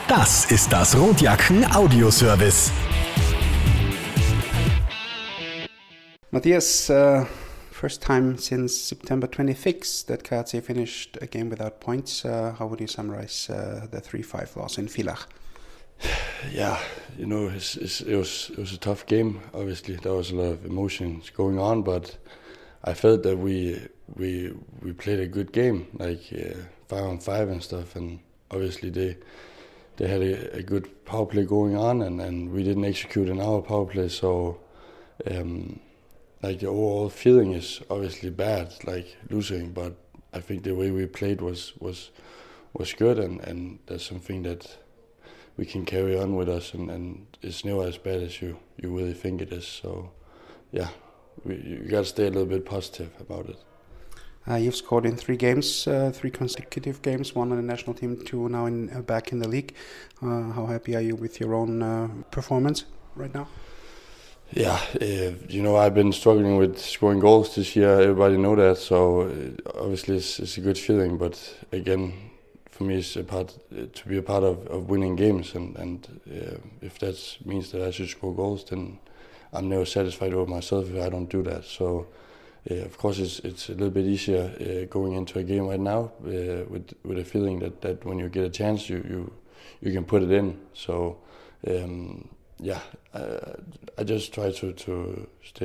Das ist das Rotjacken Audioservice. Matthias, first time since September 26th that KAC finished a game without points. How would you summarize the 3-5 loss in Villach? Yeah, you know, it was a tough game. Obviously, there was a lot of emotions going on, but I felt that we played a good game, like 5-on-5 and stuff. And obviously, they had a good power play going on, and we didn't execute in our power play. So, like the overall feeling is obviously bad, like losing. But I think the way we played was good, and that's something that we can carry on with us, and it's never as bad as you really think it is. So, yeah, you got to stay a little bit positive about it. You've scored in 3 games, 3 consecutive games, 1 on the national team, 2 now back in the league. How happy are you with your own performance right now? Yeah, you know, I've been struggling with scoring goals this year. Everybody know that, so obviously it's a good feeling. But again, for me, it's to be a part of winning games, and if that means that I should score goals, then I'm never satisfied with myself if I don't do that. So, of course, it's a little bit easier going into a game right now with a feeling that when you get a chance, you can put it in. So, yeah, I just try to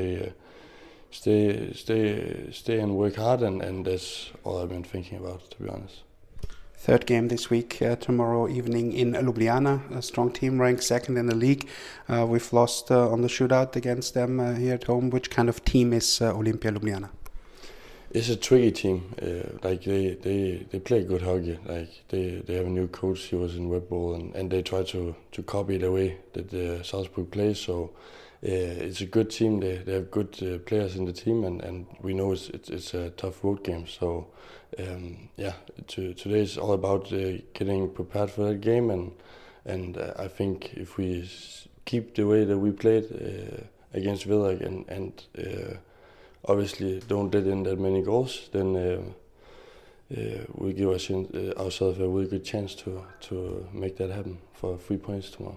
stay and work hard, and that's all I've been thinking about, to be honest. Third game this week, tomorrow evening in Ljubljana. A strong team, ranked second in the league. We've lost on the shootout against them here at home. Which kind of team is Olimpia Ljubljana? It's a tricky team. Like they play good hockey. Like they have a new coach. He was in Red Bull, and they try to copy the way that Salzburg plays. So it's a good team. They have good players in the team, and we know it's a tough road game. So yeah, today is all about getting prepared for that game, and I think if we keep the way that we played against Villach and obviously don't let in that many goals, then we give ourselves a really good chance to make that happen for 3 points tomorrow.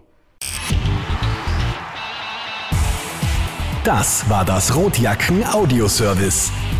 Das war das Rotjacken Audioservice.